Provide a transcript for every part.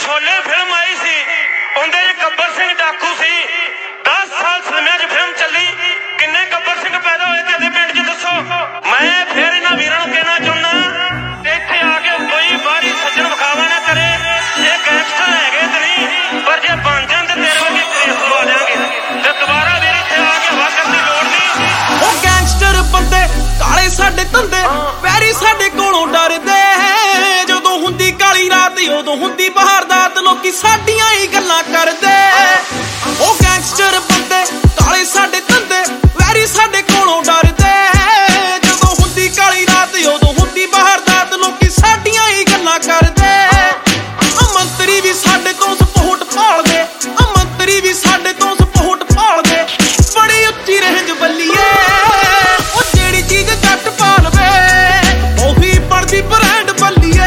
Chole film आई सी उहदे च गब्बर सिंह डाकू सी 10 साल सिनेमा च फिल्म चली किन्ने गब्बर सिंह पैदा होए तेरे पिंड च दसो मैं फिर इन्हां वीरां नूं कहना चाहुंदा इत्थे आके कोई बाहरी सज्जन विखावा ना करे ये गैंगस्टर हैगे ते नहीं पर जे बन जाण ते तेरे वर्गे केस लवा देंगे ते दोबारा वीर इत्थे आके हवा करन दी लोड़ नहीं ओ गैंगस्टर बंदे काले साडे धंधे पैरी साडे कोलों डरदे ਜਦੋਂ ਹੁੰਦੀ ਕਾਲੀ ਰਾਤ ਉਦੋਂ ਹੁੰਦੀ ਬਹਾਰਦਾਤ ਲੋਕੀ ਸਾਡੀਆਂ ਹੀ ਗੱਲਾਂ ਕਰਦੇ ਉਹ ਗੈਂਗਸਟਰ ਬੰਦੇ ਕਾਲੇ ਸਾਡੇ ਧੰਦੇ ਵੈਰੀ ਸਾਡੇ ਕੋਲੋਂ ਡਰਦੇ ਜਦੋਂ ਹੁੰਦੀ ਕਾਲੀ ਰਾਤ ਉਦੋਂ ਹੁੰਦੀ ਬਹਾਰਦਾਤ ਲੋਕੀ ਸਾਡੀਆਂ ਹੀ ਗੱਲਾਂ ਕਰਦੇ ਮੰਤਰੀ ਵੀ ਸਾਡੇ ਤੋਂ ਸਪੋਰਟ ਭਾਲਦੇ ਮੰਤਰੀ ਵੀ ਸਾਡੇ ਤੋਂ ਸਪੋਰਟ ਭਾਲਦੇ ਬੜੀ ਉੱਚੀ ਰੇਂਜ ਬੱਲੀਏ ਉਹ ਜਿਹੜੀ ਚੀਜ਼ ਜੱਟ ਪਾਲਵੇ ਉਹੀ ਬਣਦੀ ਬ੍ਰਾਂਡ ਬੱਲੀਏ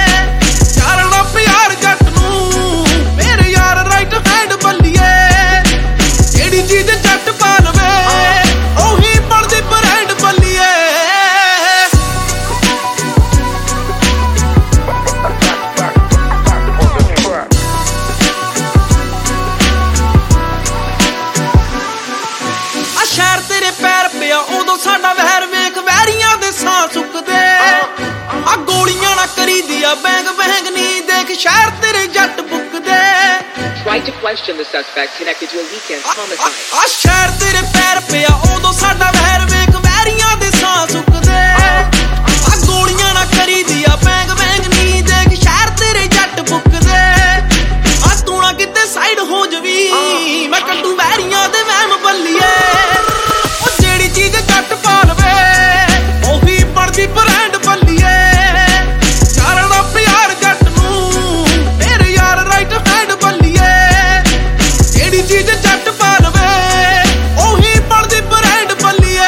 ਸ਼ਹਿਰ ਤੇਰੇ ਪੈਰ ਪਿਆ ਉਦੋਂ ਸਾਡਾ ਵਹਿਰ ਵੇਖ ਵਹਿਰੀਆਂ ਦੇ ਸਾਹ ਸੁੱਕਦੇ ਆ ਗੋਲੀਆਂ ਨਾ ਕਰੀਦੀ ਆ ਬੈਂਗ ਬਹਿੰਗ ਨਹੀਂ ਦੇਖ ਸ਼ਹਿਰ ਤੇਰੇ ਜੱਟ ਬੁੱਕਦੇ Try to question the suspect connected to a weekend homicide. ਆ ਸ਼ਹਿਰ ਤੇਰੇ ਪੈਰ ਪਿਆ ਉਦੋਂ ਸਾਡਾ ਵਹਿਰ ਵੇਖ ਵਹਿਰੀਆਂ ਦੇ ਸਾਹ ਸੁੱਕਦੇ ਆ ਗੋਲੀਆਂ ਨਾ ਕਰੀਦੀ ਆ ਬੈਂਗ ਬਹਿੰਗ ਨਹੀਂ ਦੇਖ ਸ਼ਹਿਰ ਤੇਰੇ ਜੱਟ ਬੁੱਕਦੇ ਆ ਤੂੰ ਨਾ ਕਿਤੇ ਸਾਈਡ ਹੋ ਜਵੀ ਮੈਂ ਕੱਢੂ ਵਹਿਰੀਆਂ ਦੇ ਵਹਿਮ ਬੱਲੀਏ ਚੀਜ਼ ਜੱਟ ਪਾਲਵੇ ਉਹੀ ਬਣਦੀ ਬ੍ਰਾਂਡ ਬੱਲੀਏ ਚਾਰਨਾ ਪਿਆਰ ਜੱਟ ਨੂੰ ਮੇਰੇ ਯਾਰ ਰਾਈਟ ਹੈਂਡ ਬੱਲੀਏ ਜਿਹੜੀ ਚੀਜ਼ ਜੱਟ ਪਾਲਵੇ ਉਹੀ ਬਣਦੀ ਬ੍ਰਾਂਡ ਬੱਲੀਏ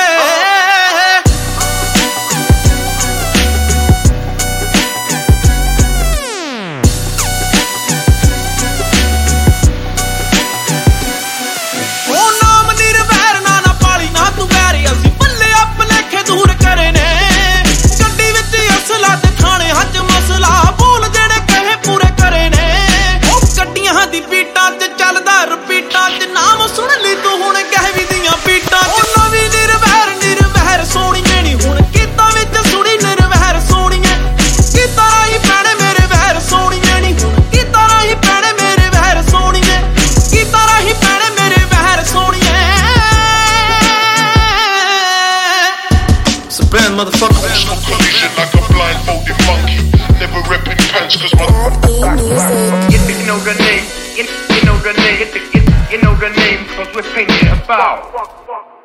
ਉਹ ਨਾਮ ਨਿਰਵੈਰ ਨਾ ਪਾਲੀ ਨਾ ਤੂੰ ਅਸੀਂ ਬੱਲੇ ਆਪਲੇਖੇ ਦੂਰ ਕਰੇ ਨੇ ਗੱਡੀ ਵਿੱਚ ਅਸਲਾ ਤੇ ਥਾਣੇ ਹੱਜ ਮਸਲਾ ਬੋਲ ਜਿਹੜੇ ਕਹੇ ਪੂਰੇ ਕਰੇ ਨੇ ਉਹ ਗੱਡੀਆਂ ਦੀ ਬੀਟਾਂ 'ਚ ਚੱਲਦਾ ਰਿਪੀਟਾਂ 'ਚ ਨਾਮ ਸੁਣ ਲਈ ਤੂੰ ਹੁਣ ਗਹਿਵੀ ਦੀਆਂ ਬੀਟਾਂ 'ਚ ਨਵੀਂ ਨਿਰਵੈਰ ਸੋਹਣੀਏ ਨੀ ਹੁਣ ਗੀਤਾਂ ਵਿੱਚ ਸੁਣੀ ਨਿਰਵੈਰ ਸੋਹਣੀਏ ਗੀਤਾਂ ਰਾਹੀਂ ਪੈਣੇ ਮੇਰੇ ਵਹਿਰ ਸੋਹਣੀਏ ਨੀ ਹੁਣ ਗੀਤਾਂ ਰਾਹੀਂ ਪੈਣੇ ਮੇਰੇ ਵਹਿਰ ਸੋਹਣੀਏ ਗੀਤਾਂ ਰਾਹੀਂ ਪੈਣੇ ਮੇਰੇ ਵਹਿਰ ਸੋਹਣੀਏ Band motherfucker. No collision like a blindfolded monkey. Never ripping pants cause my You know the name, you know the name, you know the name cause we're painting about